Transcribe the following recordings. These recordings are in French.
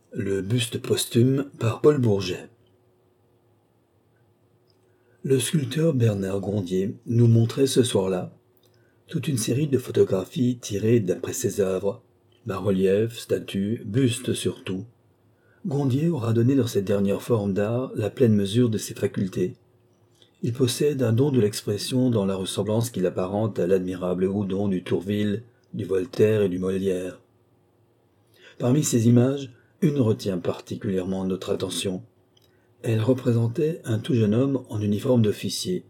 Le buste posthume par Paul Bourget. Le sculpteur Bernard Grondier nous montrait ce soir-là toute une série de photographies tirées d'après ses œuvres, bas-reliefs, statues, bustes surtout. Grondier aura donné dans cette dernière forme d'art la pleine mesure de ses facultés. Il possède un don de l'expression dans la ressemblance qu'il apparente à l'admirable Houdon du Tourville, du Voltaire et du Molière. Parmi ces images, une retient particulièrement notre attention. Elle représentait un tout jeune homme en uniforme d'officier.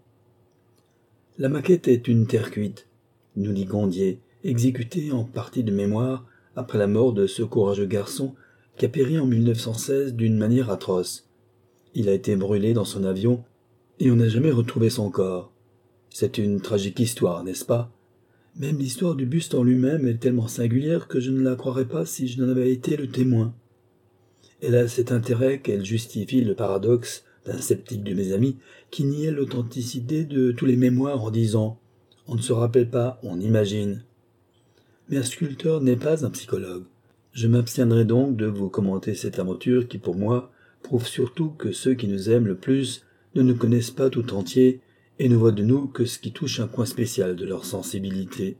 La maquette est une terre cuite, nous dit Grondier, exécutée en partie de mémoire après la mort de ce courageux garçon qui a péri en 1916 d'une manière atroce. Il a été brûlé dans son avion et on n'a jamais retrouvé son corps. C'est une tragique histoire, n'est-ce pas ? Même l'histoire du buste en lui-même est tellement singulière que je ne la croirais pas si je n'en avais été le témoin. Elle a cet intérêt qu'elle justifie le paradoxe d'un sceptique de mes amis qui niait l'authenticité de tous les mémoires en disant « On ne se rappelle pas, on imagine ». Mais un sculpteur n'est pas un psychologue. Je m'abstiendrai donc de vous commenter cette aventure qui, pour moi, prouve surtout que ceux qui nous aiment le plus ne nous connaissent pas tout entier et ne voient de nous que ce qui touche un coin spécial de leur sensibilité.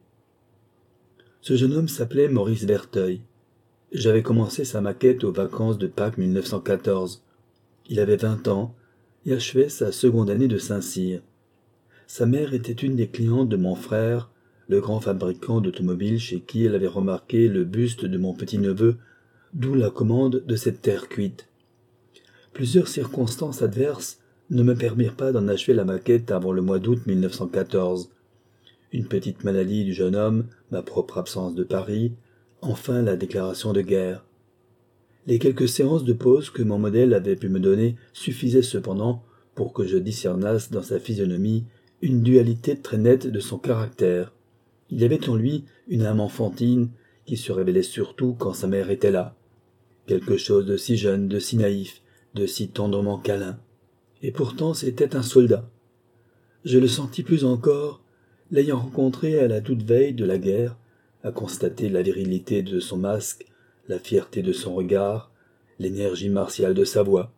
Ce jeune homme s'appelait Maurice Verteuil. J'avais commencé sa maquette aux vacances de Pâques 1914. Il avait 20 ans et achevait sa seconde année de Saint-Cyr. Sa mère était une des clientes de mon frère, le grand fabricant d'automobiles chez qui elle avait remarqué le buste de mon petit-neveu, d'où la commande de cette terre cuite. Plusieurs circonstances adverses ne me permirent pas d'en achever la maquette avant le mois d'août 1914. Une petite maladie du jeune homme, ma propre absence de Paris, enfin la déclaration de guerre. Les quelques séances de pause que mon modèle avait pu me donner suffisaient cependant pour que je discernasse dans sa physionomie une dualité très nette de son caractère. Il y avait en lui une âme enfantine qui se révélait surtout quand sa mère était là. Quelque chose de si jeune, de si naïf, de si tendrement câlin. Et pourtant c'était un soldat. Je le sentis plus encore, l'ayant rencontré à la toute veille de la guerre, à constater la virilité de son masque, la fierté de son regard, l'énergie martiale de sa voix.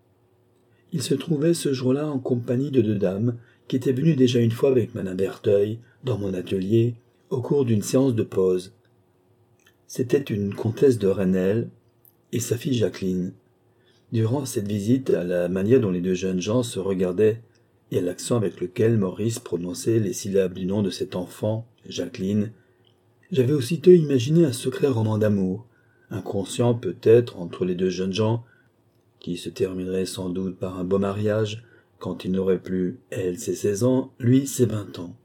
Il se trouvait ce jour-là en compagnie de deux dames qui étaient venues déjà une fois avec madame Verteuil dans mon atelier au cours d'une séance de pose. C'était une comtesse de Rennell et sa fille Jacqueline. Durant cette visite, à la manière dont les deux jeunes gens se regardaient et à l'accent avec lequel Maurice prononçait les syllabes du nom de cet enfant, Jacqueline, j'avais aussitôt imaginé un secret roman d'amour, inconscient peut-être entre les deux jeunes gens, qui se terminerait sans doute par un beau mariage, quand il n'aurait plus, elle, ses 16 ans, lui, ses 20 ans.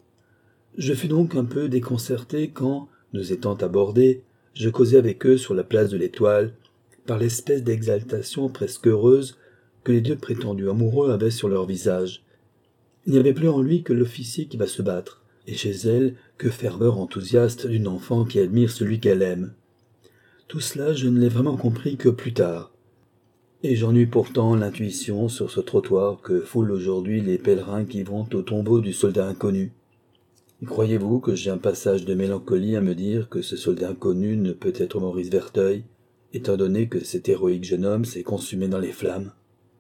Je fus donc un peu déconcerté quand, nous étant abordés, je causai avec eux sur la place de l'Étoile, par l'espèce d'exaltation presque heureuse que les deux prétendus amoureux avaient sur leur visage. Il n'y avait plus en lui que l'officier qui va se battre, et chez elle que ferveur enthousiaste d'une enfant qui admire celui qu'elle aime. Tout cela je ne l'ai vraiment compris que plus tard. Et j'en eus pourtant l'intuition sur ce trottoir que foulent aujourd'hui les pèlerins qui vont au tombeau du soldat inconnu. Et croyez-vous que j'ai un passage de mélancolie à me dire que ce soldat inconnu ne peut être Maurice Verteuil, étant donné que cet héroïque jeune homme s'est consumé dans les flammes?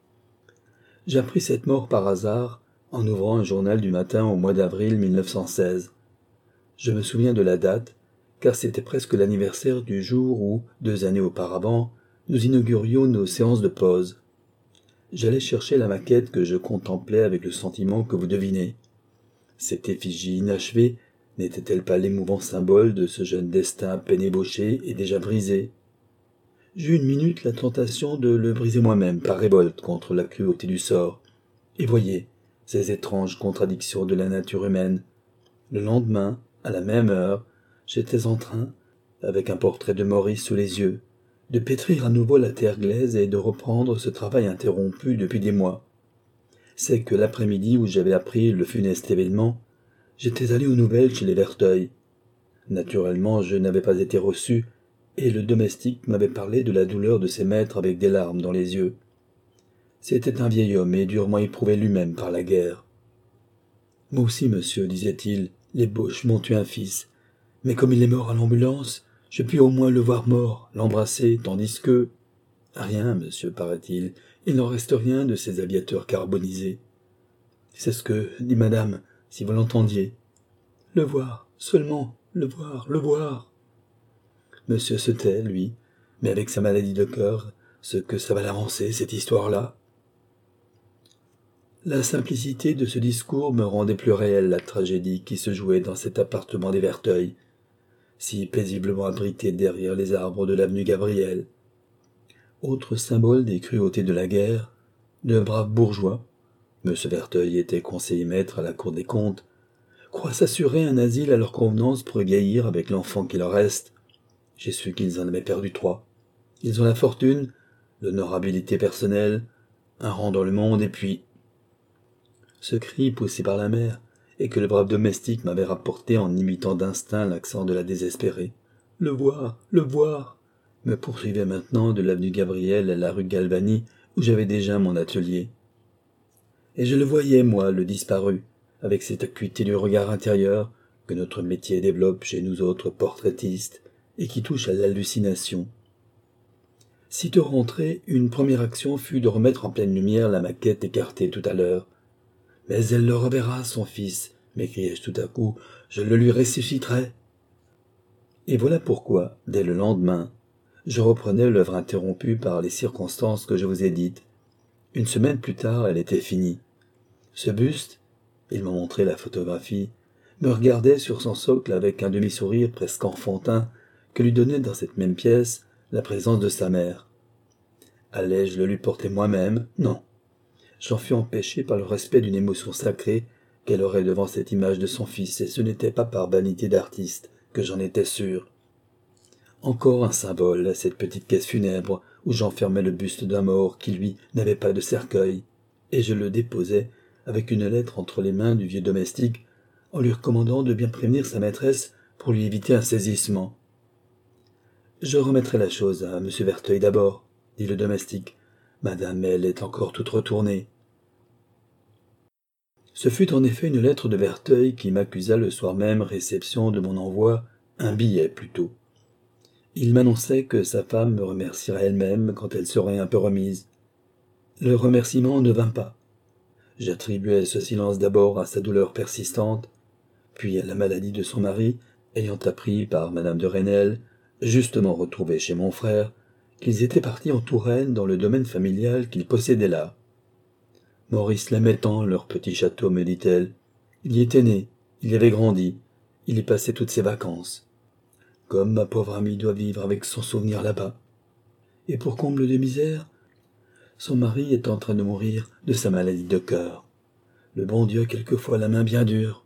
J'appris cette mort par hasard, en ouvrant un journal du matin au mois d'avril 1916. Je me souviens de la date, car c'était presque l'anniversaire du jour où, 2 années auparavant, nous inaugurions nos séances de pause. J'allais chercher la maquette que je contemplais avec le sentiment que vous devinez. Cette effigie inachevée n'était-elle pas l'émouvant symbole de ce jeune destin à peine ébauché et déjà brisé? J'eus une minute la tentation de le briser moi-même par révolte contre la cruauté du sort. Et voyez, ces étranges contradictions de la nature humaine. Le lendemain, à la même heure, j'étais en train, avec un portrait de Maurice sous les yeux, de pétrir à nouveau la terre glaise et de reprendre ce travail interrompu depuis des mois. C'est que l'après-midi où j'avais appris le funeste événement, j'étais allé aux nouvelles chez les Verteuil. Naturellement, je n'avais pas été reçu, et le domestique m'avait parlé de la douleur de ses maîtres avec des larmes dans les yeux. C'était un vieil homme et durement éprouvé lui-même par la guerre. « Moi aussi, monsieur, disait-il, les Boches m'ont tué un fils. Mais comme il est mort à l'ambulance, je puis au moins le voir mort, l'embrasser, tandis que... » Rien, monsieur, paraît-il. Il n'en reste rien de ces aviateurs carbonisés. C'est ce que dit madame, si vous l'entendiez. Le voir, seulement, le voir, le voir. Monsieur se tait, lui, mais avec sa maladie de cœur, ce que ça va l'avancer, cette histoire-là. La simplicité de ce discours me rendait plus réelle la tragédie qui se jouait dans cet appartement des Verteuil, si paisiblement abrité derrière les arbres de l'avenue Gabriel. Autre symbole des cruautés de la guerre, de braves bourgeois, M. Verteuil était conseiller maître à la Cour des comptes, croient s'assurer un asile à leur convenance pour égayir avec l'enfant qui leur reste. J'ai su qu'ils en avaient perdu 3. Ils ont la fortune, l'honorabilité personnelle, un rang dans le monde, et puis... Ce cri poussé par la mère, et que le brave domestique m'avait rapporté en imitant d'instinct l'accent de la désespérée. Le voir, me poursuivait maintenant de l'avenue Gabriel à la rue Galvani, où j'avais déjà mon atelier. Et je le voyais, moi, le disparu, avec cette acuité du regard intérieur que notre métier développe chez nous autres portraitistes, et qui touche à l'hallucination. Sitôt rentré, une première action fut de remettre en pleine lumière la maquette écartée tout à l'heure. « Mais elle le reverra, son fils, » m'écriai-je tout à coup, « je le lui ressusciterai. » Et voilà pourquoi, dès le lendemain, je reprenais l'œuvre interrompue par les circonstances que je vous ai dites. Une semaine plus tard, elle était finie. Ce buste, il m'a montré la photographie, me regardait sur son socle avec un demi-sourire presque enfantin que lui donnait dans cette même pièce la présence de sa mère. Allais-je le lui porter moi-même? Non. J'en fus empêché par le respect d'une émotion sacrée qu'elle aurait devant cette image de son fils, et ce n'était pas par vanité d'artiste que j'en étais sûr. Encore un symbole, cette petite caisse funèbre où j'enfermais le buste d'un mort qui, lui, n'avait pas de cercueil, et je le déposais avec une lettre entre les mains du vieux domestique en lui recommandant de bien prévenir sa maîtresse pour lui éviter un saisissement. « Je remettrai la chose à M. Verteuil d'abord, » dit le domestique. « Madame, elle est encore toute retournée. » Ce fut en effet une lettre de Verteuil qui m'accusa le soir même réception de mon envoi, un billet plutôt. Il m'annonçait que sa femme me remercierait elle-même quand elle serait un peu remise. Le remerciement ne vint pas. J'attribuais ce silence d'abord à sa douleur persistante, puis à la maladie de son mari, ayant appris par madame de Rênel, justement retrouvée chez mon frère, qu'ils étaient partis en Touraine dans le domaine familial qu'ils possédaient là. Maurice l'aimait tant, leur petit château, me dit-elle. Il y était né, il y avait grandi, il y passait toutes ses vacances. Comme ma pauvre amie doit vivre avec son souvenir là-bas. Et pour comble de misère, son mari est en train de mourir de sa maladie de cœur. Le bon Dieu a quelquefois la main bien dure.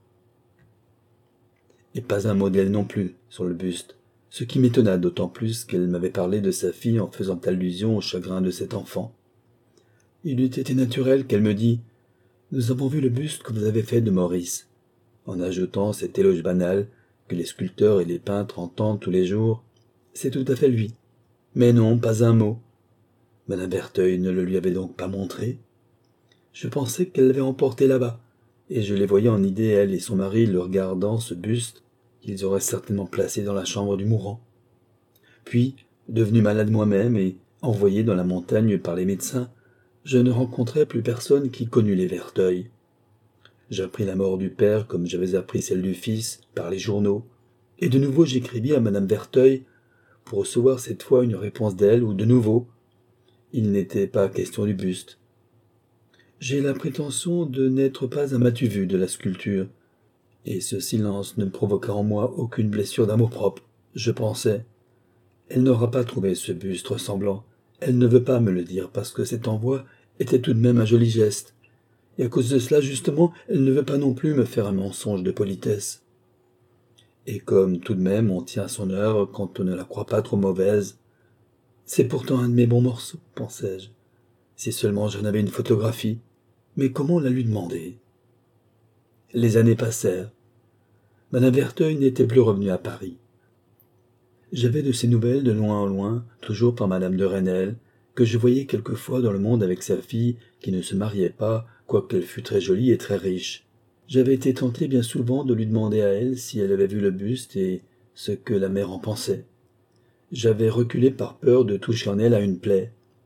Et pas un mot d'elle non plus sur le buste, ce qui m'étonna d'autant plus qu'elle m'avait parlé de sa fille en faisant allusion au chagrin de cet enfant. Il eût été naturel qu'elle me dît « Nous avons vu le buste que vous avez fait de Maurice », en ajoutant cet éloge banal que les sculpteurs et les peintres entendent tous les jours. C'est tout à fait lui. Mais non, pas un mot. Madame Verteuil ne le lui avait donc pas montré. Je pensais qu'elle l'avait emporté là-bas, et je les voyais en idée, elle et son mari, le regardant, ce buste, qu'ils auraient certainement placé dans la chambre du mourant. Puis, devenu malade moi-même et envoyé dans la montagne par les médecins, je ne rencontrai plus personne qui connût les Verteuil. J'appris la mort du père comme j'avais appris celle du fils, par les journaux, et de nouveau j'écrivis à madame Verteuil pour recevoir cette fois une réponse d'elle, où de nouveau, il n'était pas question du buste. J'ai la prétention de n'être pas un matu-vu de la sculpture, et ce silence ne provoqua en moi aucune blessure d'amour-propre. Je pensais, elle n'aura pas trouvé ce buste ressemblant, elle ne veut pas me le dire parce que cet envoi était tout de même un joli geste, et à cause de cela, justement, elle ne veut pas non plus me faire un mensonge de politesse. Et comme tout de même on tient son œuvre quand on ne la croit pas trop mauvaise, c'est pourtant un de mes bons morceaux, pensais-je. Si seulement j'en avais une photographie, mais comment la lui demander? Les années passèrent. Madame Verteuil n'était plus revenue à Paris. J'avais de ses nouvelles de loin en loin, toujours par madame de Rênel, que je voyais quelquefois dans le monde avec sa fille, qui ne se mariait pas, quoiqu'elle fût très jolie et très riche. J'avais été tenté bien souvent de lui demander à elle si elle avait vu le buste et ce que la mère en pensait. J'avais reculé par peur de toucher en elle à une plaie.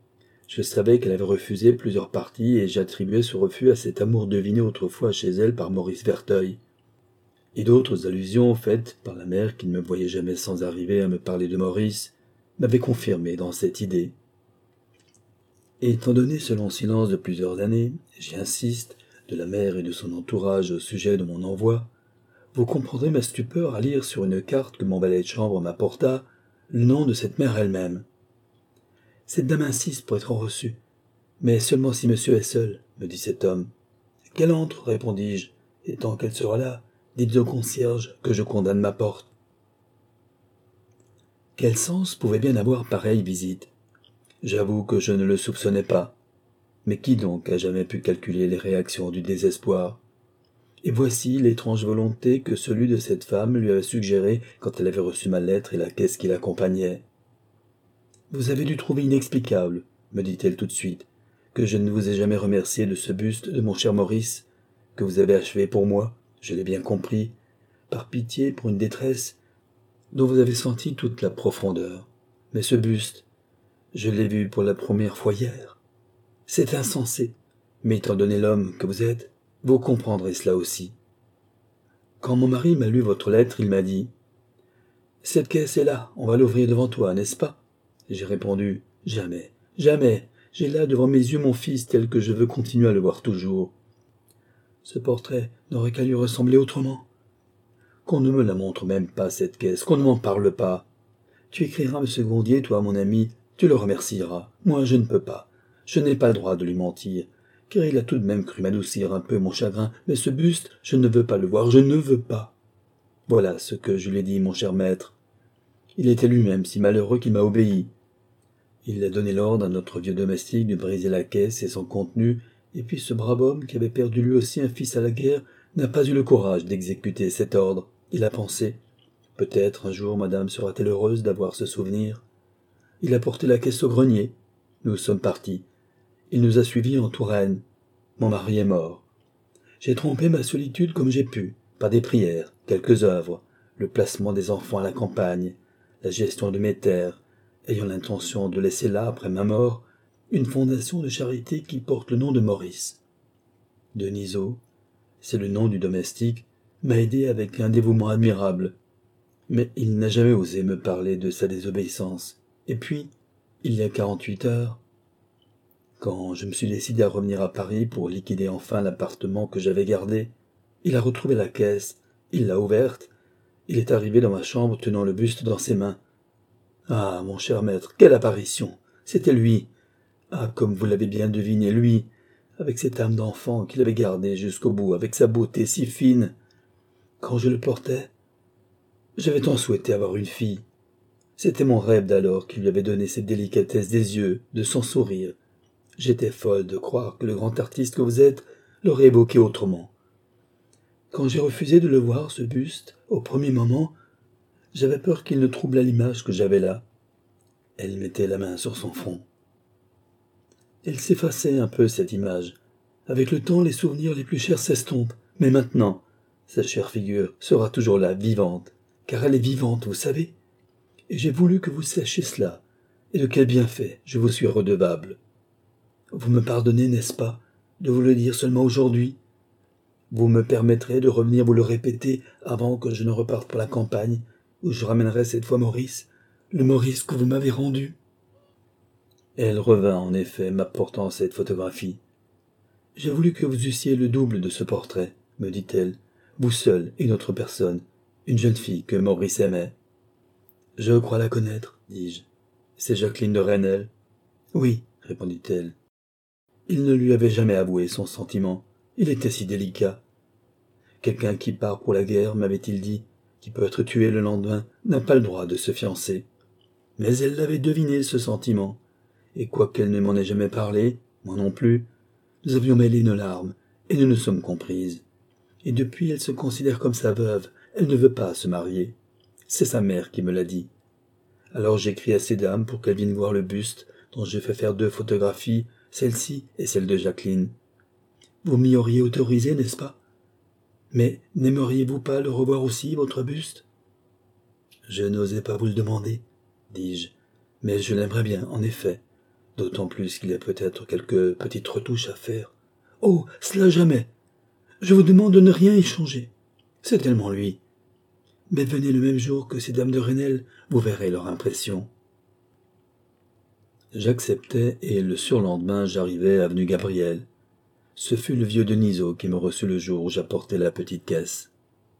Je savais qu'elle avait refusé plusieurs parties et j'attribuais ce refus à cet amour deviné autrefois chez elle par Maurice Verteuil. Et d'autres allusions faites par la mère qui ne me voyait jamais sans arriver à me parler de Maurice m'avaient confirmé dans cette idée. Et étant donné ce long silence de plusieurs années, j'y insiste, de la mère et de son entourage au sujet de mon envoi, vous comprendrez ma stupeur à lire sur une carte que mon valet de chambre m'apporta le nom de cette mère elle-même. Cette dame insiste pour être reçue, mais seulement si monsieur est seul, me dit cet homme. Qu'elle entre, répondis-je, et tant qu'elle sera là, dites au concierge que je condamne ma porte. Quel sens pouvait bien avoir pareille visite? J'avoue que je ne le soupçonnais pas. Mais qui donc a jamais pu calculer les réactions du désespoir? Et voici l'étrange volonté que celui de cette femme lui avait suggérée quand elle avait reçu ma lettre et la caisse qui l'accompagnait. « Vous avez dû trouver inexplicable, me dit-elle tout de suite, que je ne vous ai jamais remercié de ce buste de mon cher Maurice, que vous avez achevé pour moi, je l'ai bien compris, par pitié pour une détresse dont vous avez senti toute la profondeur. Mais ce buste, je l'ai vu pour la première fois hier. C'est insensé, mais étant donné l'homme que vous êtes, vous comprendrez cela aussi. Quand mon mari m'a lu votre lettre, il m'a dit « Cette caisse est là, on va l'ouvrir devant toi, n'est-ce pas ?» J'ai répondu « Jamais, jamais, j'ai là devant mes yeux mon fils tel que je veux continuer à le voir toujours. Ce portrait n'aurait qu'à lui ressembler autrement. Qu'on ne me la montre même pas, cette caisse, qu'on ne m'en parle pas. Tu écriras à M. Gondier, toi, mon ami, tu le remercieras. Moi, je ne peux pas. Je n'ai pas le droit de lui mentir, car il a tout de même cru m'adoucir un peu mon chagrin, mais ce buste, je ne veux pas le voir, je ne veux pas. Voilà ce que je lui ai dit, mon cher maître. Il était lui-même si malheureux qu'il m'a obéi. Il a donné l'ordre à notre vieux domestique de briser la caisse et son contenu, et puis ce brave homme, qui avait perdu lui aussi un fils à la guerre, n'a pas eu le courage d'exécuter cet ordre. Il a pensé. Peut-être un jour madame sera-t-elle heureuse d'avoir ce souvenir. Il a porté la caisse au grenier. Nous sommes partis. Il nous a suivis en Touraine. Mon mari est mort. J'ai trompé ma solitude comme j'ai pu, par des prières, quelques œuvres, le placement des enfants à la campagne, la gestion de mes terres, ayant l'intention de laisser là, après ma mort, une fondation de charité qui porte le nom de Maurice. Denisot, c'est le nom du domestique, m'a aidé avec un dévouement admirable, mais il n'a jamais osé me parler de sa désobéissance. Et puis, il y a 48 heures, quand je me suis décidé à revenir à Paris pour liquider enfin l'appartement que j'avais gardé, il a retrouvé la caisse, il l'a ouverte, il est arrivé dans ma chambre tenant le buste dans ses mains. Ah, mon cher maître, quelle apparition! C'était lui! Ah, comme vous l'avez bien deviné, lui, avec cette âme d'enfant qu'il avait gardée jusqu'au bout, avec sa beauté si fine. Quand je le portais, j'avais tant souhaité avoir une fille. C'était mon rêve d'alors qui lui avait donné cette délicatesse des yeux, de son sourire. J'étais folle de croire que le grand artiste que vous êtes l'aurait évoqué autrement. Quand j'ai refusé de le voir, ce buste, au premier moment, j'avais peur qu'il ne troublât l'image que j'avais là. Elle mettait la main sur son front. Elle s'effaçait un peu, cette image. Avec le temps, les souvenirs les plus chers s'estompent. Mais maintenant, sa chère figure sera toujours là, vivante. Car elle est vivante, vous savez. Et j'ai voulu que vous sachiez cela. Et de quel bienfait je vous suis redevable. Vous me pardonnez, n'est-ce pas, de vous le dire seulement aujourd'hui? Vous me permettrez de revenir vous le répéter avant que je ne reparte pour la campagne, où je ramènerai cette fois Maurice, le Maurice que vous m'avez rendu. Elle revint en effet, m'apportant cette photographie. J'ai voulu que vous eussiez le double de ce portrait, me dit-elle, vous seul et une autre personne, une jeune fille que Maurice aimait. Je crois la connaître, dis-je. C'est Jacqueline de Rennel. Oui, répondit-elle. Il ne lui avait jamais avoué son sentiment. Il était si délicat. Quelqu'un qui part pour la guerre, m'avait-il dit, qui peut être tué le lendemain, n'a pas le droit de se fiancer. Mais elle l'avait deviné, ce sentiment. Et quoiqu'elle ne m'en ait jamais parlé, moi non plus, nous avions mêlé nos larmes, et nous nous sommes comprises. Et depuis, elle se considère comme sa veuve, elle ne veut pas se marier. C'est sa mère qui me l'a dit. Alors j'écris à ces dames pour qu'elles viennent voir le buste, dont j'ai fait faire 2 photographies, celle-ci et celle de Jacqueline. Vous m'y auriez autorisé, n'est-ce pas? Mais n'aimeriez-vous pas le revoir aussi, votre buste? Je n'osais pas vous le demander, dis-je, mais je l'aimerais bien, en effet, d'autant plus qu'il y a peut-être quelques petites retouches à faire. Oh, cela jamais. Je vous demande de ne rien y changer. C'est tellement lui. Mais venez le même jour que ces dames de Rênel, vous verrez leur impression. J'acceptai et le surlendemain j'arrivai avenue Gabriel. Ce fut le vieux Denisot qui me reçut le jour où j'apportai la petite caisse.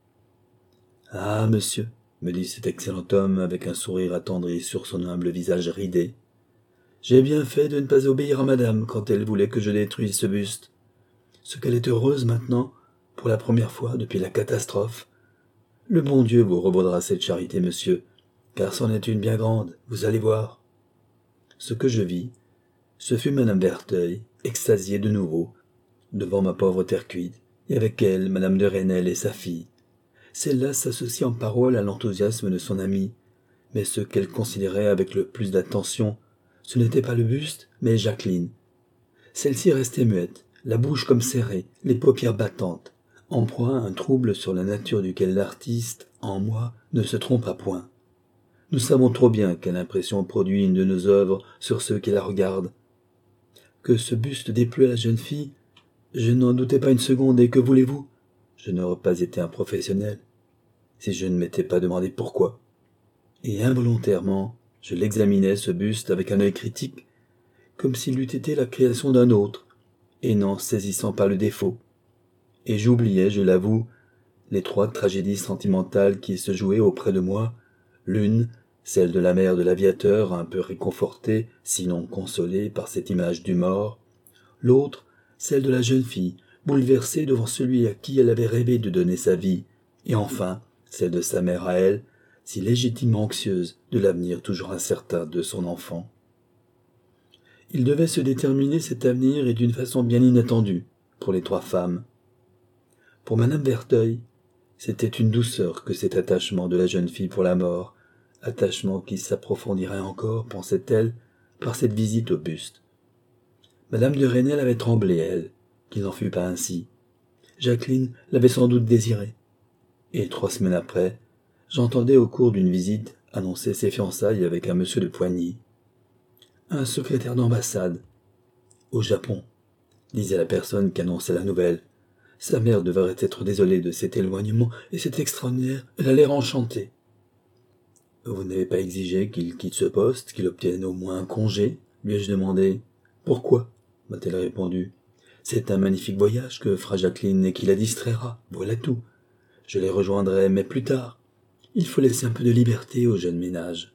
« Ah, monsieur, » me dit cet excellent homme avec un sourire attendri sur son humble visage ridé. « J'ai bien fait de ne pas obéir à madame quand elle voulait que je détruise ce buste. Ce qu'elle est heureuse maintenant, pour la première fois depuis la catastrophe. Le bon Dieu vous revaudra cette charité, monsieur, car c'en est une bien grande, vous allez voir. » Ce que je vis, ce fut madame Berteuil, extasiée de nouveau, devant ma pauvre terre cuite, et avec elle madame de Rênel et sa fille. Celle-là s'associa en paroles à l'enthousiasme de son amie, mais ce qu'elle considérait avec le plus d'attention, ce n'était pas le buste, mais Jacqueline. Celle-ci restait muette, la bouche comme serrée, les paupières battantes, en proie à un trouble sur la nature duquel l'artiste, en moi, ne se trompa point. Nous savons trop bien quelle impression produit une de nos œuvres sur ceux qui la regardent. Que ce buste déplut à la jeune fille, je n'en doutais pas une seconde, et que voulez-vous? Je n'aurais pas été un professionnel, si je ne m'étais pas demandé pourquoi. Et involontairement, je l'examinais ce buste avec un œil critique, comme s'il eût été la création d'un autre, et n'en saisissant pas le défaut. Et j'oubliais, je l'avoue, les 3 tragédies sentimentales qui se jouaient auprès de moi, l'une, celle de la mère de l'aviateur, un peu réconfortée, sinon consolée par cette image du mort, l'autre, celle de la jeune fille, bouleversée devant celui à qui elle avait rêvé de donner sa vie, et enfin, celle de sa mère à elle, si légitimement anxieuse de l'avenir toujours incertain de son enfant. Il devait se déterminer cet avenir et d'une façon bien inattendue pour les 3 femmes. Pour madame Berteuil, c'était une douceur que cet attachement de la jeune fille pour la mort, attachement qui s'approfondirait encore, pensait-elle, par cette visite au buste. Madame de Rênel avait tremblé, elle, qu'il n'en fût pas ainsi. Jacqueline l'avait sans doute désiré. Et 3 semaines après, j'entendais au cours d'une visite annoncer ses fiançailles avec un monsieur de Poigny. Un secrétaire d'ambassade. Au Japon, disait la personne qui annonçait la nouvelle. Sa mère devrait être désolée de cet éloignement, et c'est extraordinaire, elle a l'air enchantée. Vous n'avez pas exigé qu'il quitte ce poste, qu'il obtienne au moins un congé, lui ai-je demandé. Pourquoi? M'a-t-elle répondu. C'est un magnifique voyage que fera Jacqueline et qui la distraira, voilà tout. Je les rejoindrai, mais plus tard. Il faut laisser un peu de liberté aux jeunes ménages.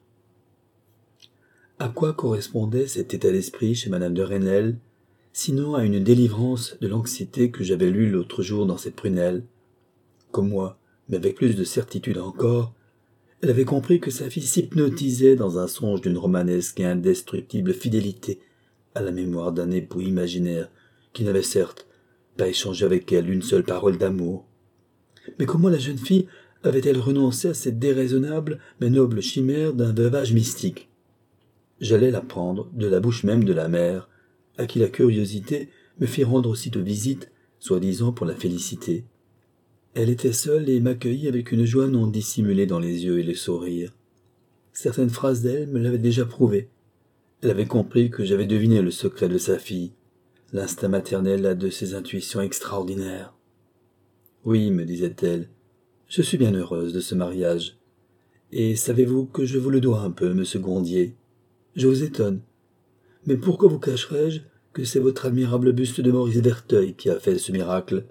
À quoi correspondait cet état d'esprit chez madame de Rênel, sinon à une délivrance de l'anxiété que j'avais lue l'autre jour dans cette prunelle? Comme moi, mais avec plus de certitude encore, elle avait compris que sa fille s'hypnotisait dans un songe d'une romanesque et indestructible fidélité à la mémoire d'un époux imaginaire qui n'avait certes pas échangé avec elle une seule parole d'amour. Mais comment la jeune fille avait-elle renoncé à cette déraisonnable mais noble chimère d'un veuvage mystique? J'allais l'apprendre de la bouche même de la mère, à qui la curiosité me fit rendre aussitôt visite, soi-disant pour la féliciter. Elle était seule et m'accueillit avec une joie non dissimulée dans les yeux et les sourires. Certaines phrases d'elle me l'avaient déjà prouvé. Elle avait compris que j'avais deviné le secret de sa fille. L'instinct maternel a de ces intuitions extraordinaires. Oui, me disait-elle, je suis bien heureuse de ce mariage. Et savez-vous que je vous le dois un peu, monsieur Gondier? Je vous étonne. Mais pourquoi vous cacherais-je que c'est votre admirable buste de Maurice Berteuil qui a fait ce miracle?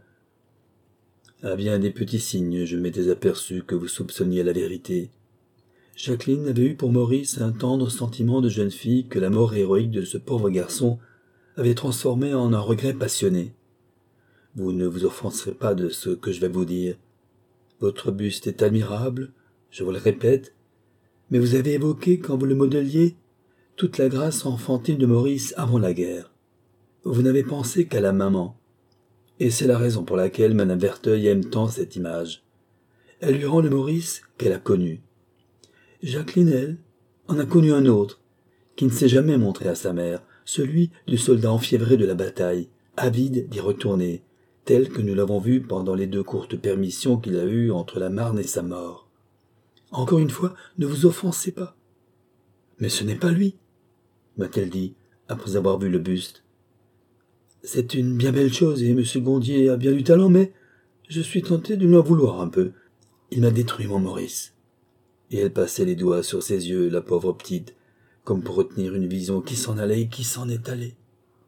À bien des petits signes, je m'étais aperçu que vous soupçonniez la vérité. Jacqueline avait eu pour Maurice un tendre sentiment de jeune fille que la mort héroïque de ce pauvre garçon avait transformé en un regret passionné. Vous ne vous offenserez pas de ce que je vais vous dire. Votre buste est admirable, je vous le répète, mais vous avez évoqué, quand vous le modeliez, toute la grâce enfantine de Maurice avant la guerre. Vous n'avez pensé qu'à la maman. Et c'est la raison pour laquelle madame Berteuil aime tant cette image. Elle lui rend le Maurice qu'elle a connu. Jacqueline, elle, en a connu un autre, qui ne s'est jamais montré à sa mère, celui du soldat enfiévré de la bataille, avide d'y retourner, tel que nous l'avons vu pendant les 2 courtes permissions qu'il a eues entre la Marne et sa mort. Encore une fois, ne vous offensez pas. Mais ce n'est pas lui, m'a-t-elle dit, après avoir vu le buste. « C'est une bien belle chose, et M. Gondier a bien du talent, mais je suis tenté de lui en vouloir un peu. Il m'a détruit mon Maurice. » Et elle passait les doigts sur ses yeux, la pauvre petite, comme pour retenir une vision qui s'en allait et qui s'en est allée.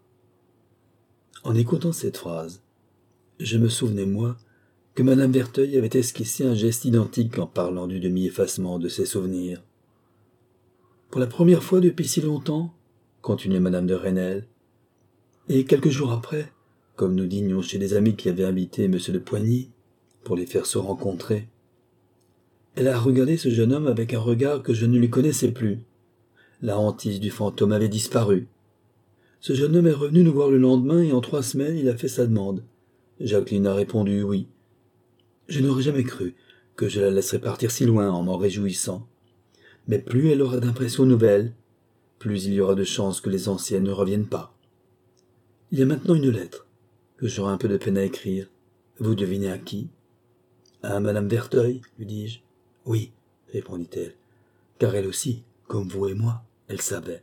En écoutant cette phrase, je me souvenais, moi, que Madame Verteuil avait esquissé un geste identique en parlant du demi-effacement de ses souvenirs. Pour la première fois depuis si longtemps, continuait Madame de Rênal, et quelques jours après, comme nous dînions chez des amis qui avaient invité M. de Poigny pour les faire se rencontrer, elle a regardé ce jeune homme avec un regard que je ne lui connaissais plus. La hantise du fantôme avait disparu. Ce jeune homme est revenu nous voir le lendemain et en 3 semaines il a fait sa demande. Jacqueline a répondu oui. Je n'aurais jamais cru que je la laisserais partir si loin en m'en réjouissant. Mais plus elle aura d'impressions nouvelles, plus il y aura de chances que les anciennes ne reviennent pas. Il y a maintenant une lettre que j'aurai un peu de peine à écrire. Vous devinez à qui? À Madame Verteuil, lui dis-je. Oui, répondit-elle, car elle aussi, comme vous et moi, elle savait.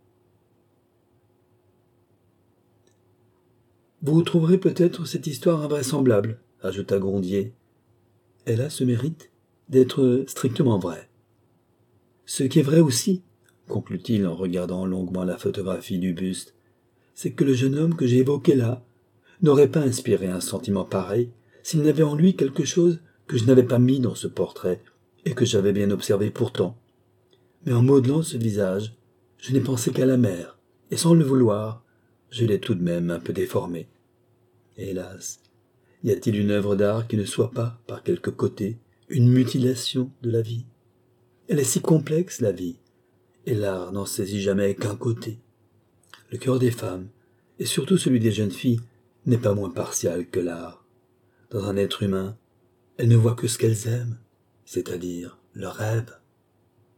Vous trouverez peut-être cette histoire invraisemblable, ajouta Grondier. Elle a ce mérite d'être strictement vraie. Ce qui est vrai aussi, conclut-il en regardant longuement la photographie du buste, c'est que le jeune homme que j'ai évoqué là n'aurait pas inspiré un sentiment pareil s'il n'avait en lui quelque chose que je n'avais pas mis dans ce portrait et que j'avais bien observé pourtant. Mais en modelant ce visage, je n'ai pensé qu'à la mère, et sans le vouloir, je l'ai tout de même un peu déformé. Hélas, y a-t-il une œuvre d'art qui ne soit pas, par quelque côté, une mutilation de la vie? Elle est si complexe, la vie, et l'art n'en saisit jamais qu'un côté. Le cœur des femmes, et surtout celui des jeunes filles, n'est pas moins partial que l'art. Dans un être humain, elles ne voient que ce qu'elles aiment, c'est-à-dire leurs rêves.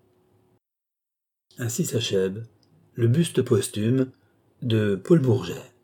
Ainsi s'achève le buste posthume de Paul Bourget.